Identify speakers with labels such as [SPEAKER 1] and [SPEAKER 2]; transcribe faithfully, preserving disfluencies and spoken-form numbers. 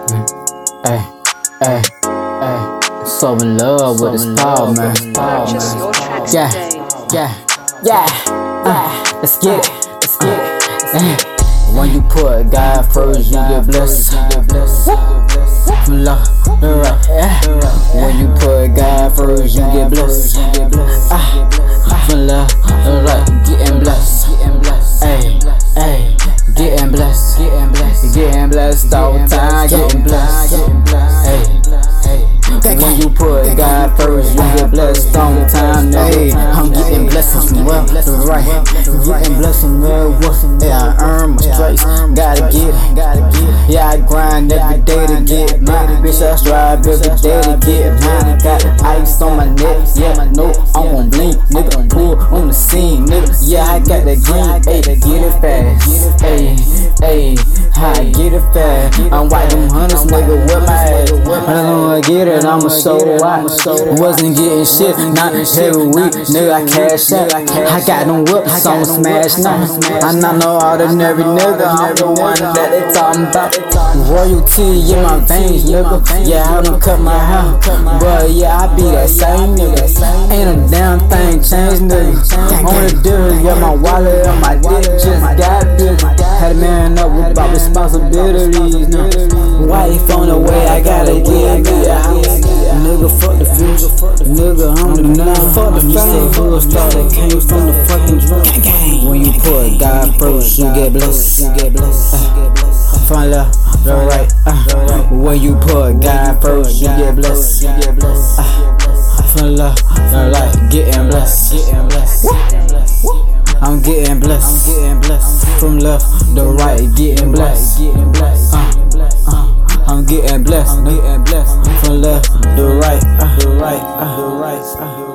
[SPEAKER 1] Hey, hey, hey. So in love with this power, man.
[SPEAKER 2] Purchase your tracks
[SPEAKER 1] Yeah,
[SPEAKER 2] today.
[SPEAKER 1] yeah, yeah. Uh, let's get it, let's get it. Uh, when you put God first, you get blessed. From love, right? Yeah. When you put God first, you get blessed. Ah, from love, right? Getting blessed. Hey, hey. Getting blessed, getting blessed, getting blessed all the time, getting blessed. Hey, hey. When you put God first, you get blessed all the time. Hey, I'm getting blessings from well, right? Getting blessed from well, yeah, I earn my stripes, gotta get it, gotta get it. Yeah, I grind every day to get mine. Bitch, I strive every day to get mine. Got ice on my neck, yeah, no, I'm gon' blink, nigga. Pull on the scene, nigga. Yeah, I got that green, hey, get it fast, hey, hey, I get it fast. I'm white them hunters, nigga, with my ass. I don't get it, I'm a so I wasn't getting shit, not every week, nigga. I cash out. I got them whips on smash now. I'm not no ordinary nigga. I'm the one that they talking about. Royalty in my veins, nigga. Yeah, I done cut my hair, but yeah, I be that same nigga. Ain't a damn thing changed, nigga. Only difference, yeah, my wallet and my dick just got big. Had a man up about responsibilities now. Wife on the way, I gotta give me a house. Nigga, fuck the future. Nigga, I'm the now. Fuck the fame. Who started came from the fucking drum. When you put God first, you get blessed. You get blessed. Uh, Find love, the right. Uh, when you put God first, you get blessed. You get blessed. Uh, Find love, the right. Getting blessed. Getting blessed. I'm getting blessed. I'm getting blessed. From left, the right. Getting blessed. Getting blessed. Uh, uh. I'm getting blessed, I'm getting blessed. From left, the right, uh, the right, uh, the right. Uh.